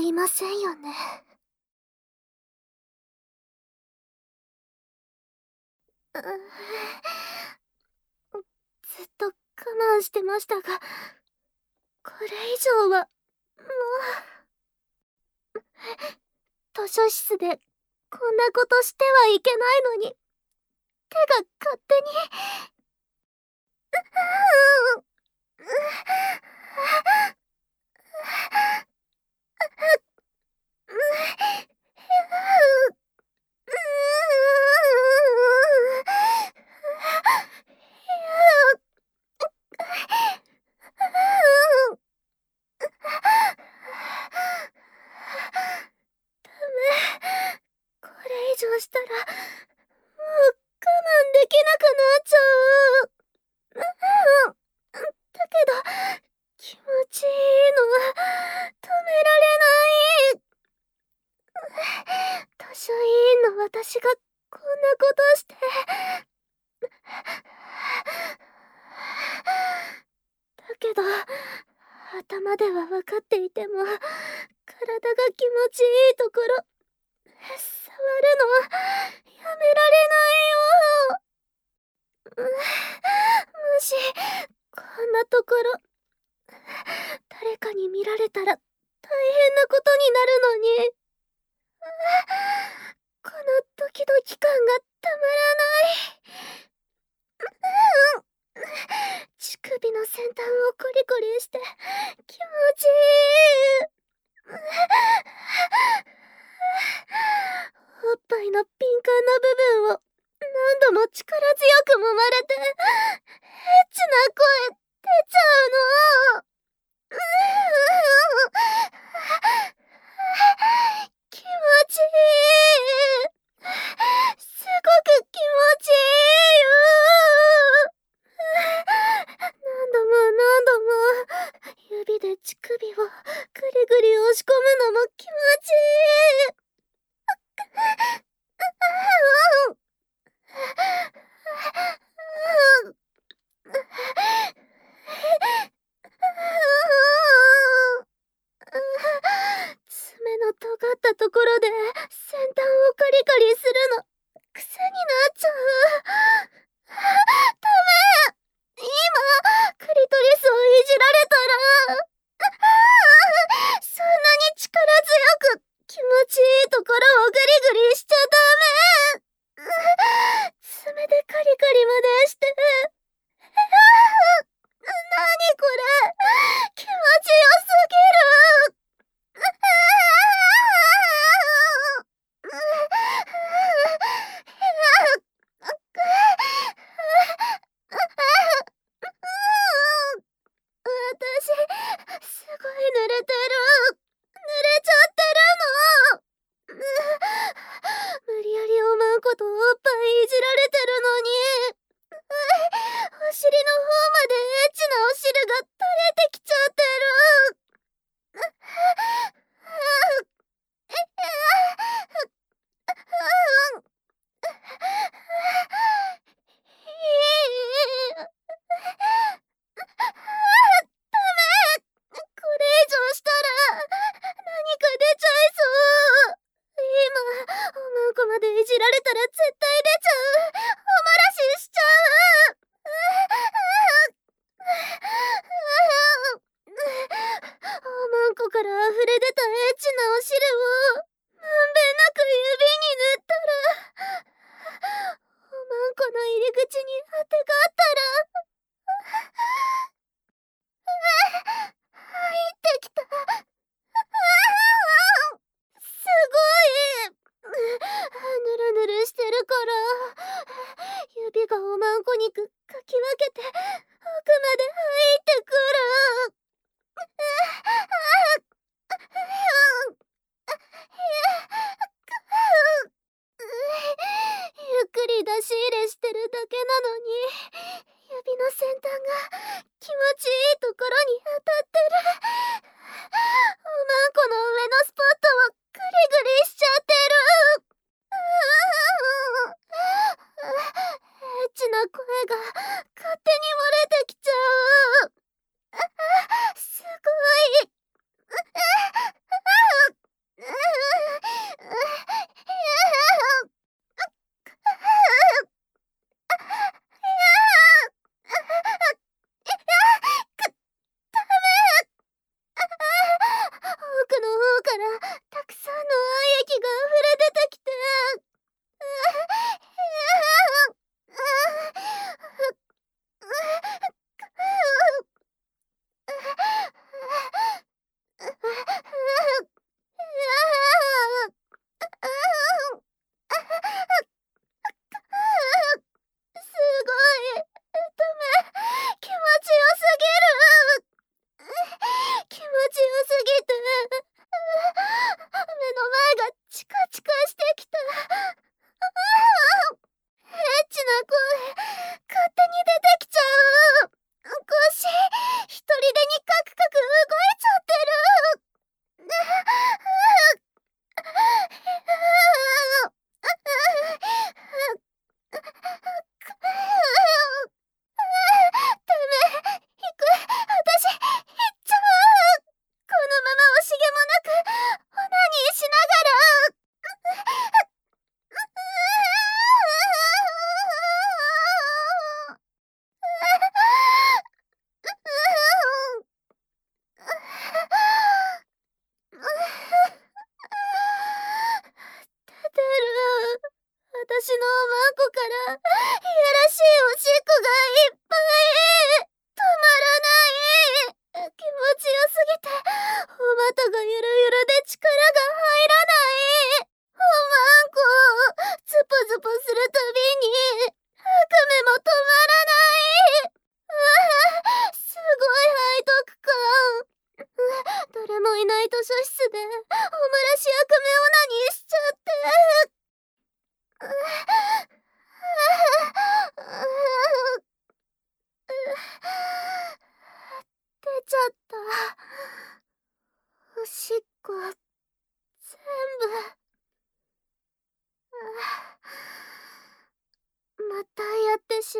りませんよね。ずっと我慢してましたが、これ以上は、もう、図書室でこんなことしてはいけないのに、手が勝手に。これ以上したら、もう我慢できなくなっちゃう。だけど、気持ちいいのは止められない。図書委員の私がこんなことして。だけど、頭では分かっていても、体が気持ちいいところ、触るのやめられないよ。もし、こんなところ、誰かに見られたら大変なことになるのに。このドキドキ感がたまらない。乳首の先端をコリコリして気持ちいい。おっぱいの敏感な部分を何度も力強く揉まれて、エッチな声出ちゃうの。気持ちいい。すごく気持ちいいよ。何度も何度も指で乳首をぐりぐり押し込むのも気持ちいい。爪の尖ったところで先端をカリカリするの癖になっちゃう。ダメ。今クリトリスをいじられたら、そんなに力強く気持ちいいところをグリグリしちゃダメ。爪でカリカリまでして。なにこれ、気持ちよすぎる。私、すごい濡れてる。濡れちゃってるの。無理やりおまんことおっぱいいじられてるのに。お尻の方までエッチなお汁が垂れてきちゃってる。これ以上したら何か出ちゃいそう。今おまんこまでいじられたら絶対出ちゃう。お漏らししちゃう。おまんこから溢れ出たエッチなお汁をまんべんなく指に塗ったら、おまんこの入り口に当てがあったら、入ってきた。すごい。ぬるぬるしてるから、指がおまんこ肉かき分けて奥まで入ってくる。ゆっくり出し入れしてるだけなのに、指の先端が気持ちいいところに当たってる。おまんこの上のスポットをグリグリしちゃってる。エッチな声が勝手に漏れてきちゃう。すごい。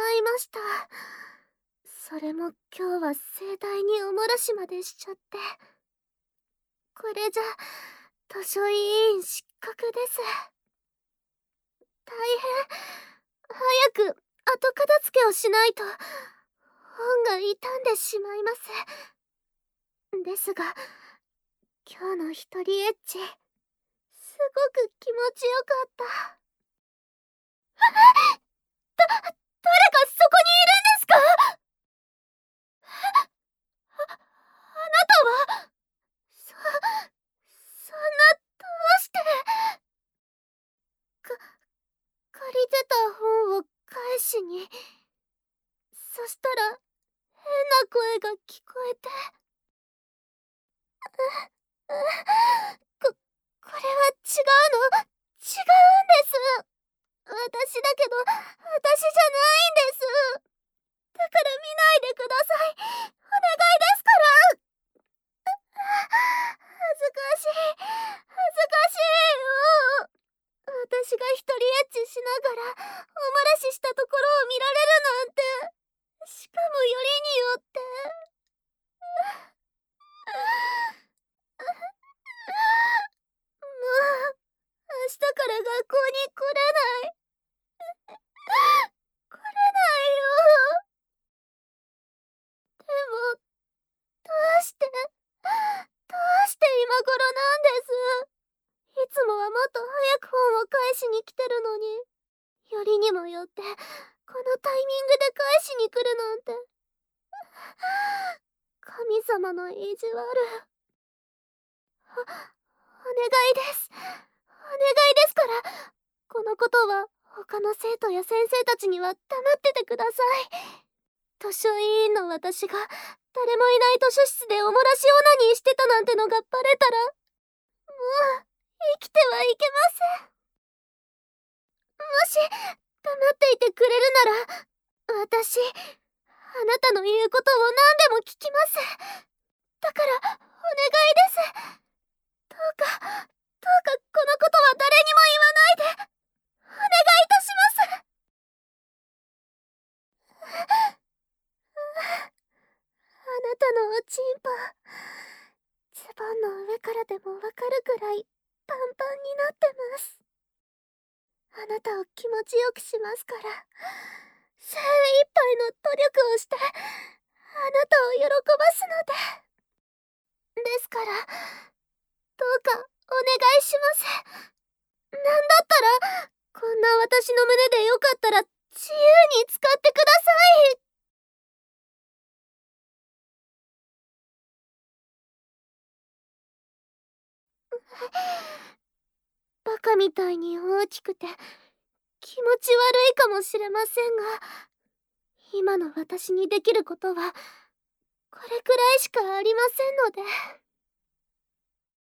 まいました。それも今日は盛大におもらしまでしちゃって。これじゃ図書委員失格です。大変。早く後片付けをしないと本が傷んでしまいます。ですが今日の一人エッチ、すごく気持ちよかった。誰かそこにいるんですか？あなたは。そんな、どうして。か、借りてた本を返しに。そしたら変な声が聞こえて。こ、これは違うの？違うんです。私だけど、私じゃないんです。だから見ないでください。お願いですから。恥ずかしい。恥ずかしいよ。私が一人エッチしながら、お漏らししたところを見られるなんて。しかもよりによって。もう、明日から学校に来れない。来れないよ。でも、どうして今頃なんです。いつもはもっと早く本を返しに来てるのに。よりにもよって、このタイミングで返しに来るなんて。神様の意地悪。お願いです。お願いですから。このことは他の生徒や先生たちには黙っててください。図書委員の私が誰もいない図書室でお漏らしオナニーしてたなんてのがバレたら、もう生きてはいけません。もし黙っていてくれるなら、私、あなたの言うことを何でも聞きます。だからお願いです。どうかこのことは誰にも言わないで。お願いいたします。あなたのおちんぽ、ズボンの上からでもわかるくらいパンパンになってます。あなたを気持ちよくしますから、精一杯の努力をしてあなたを喜ばすので。ですから、どうかお願いします。なんだったらこんな私の胸でよかったら自由に使ってください。バカみたいに大きくて気持ち悪いかもしれませんが、今の私にできることはこれくらいしかありませんので。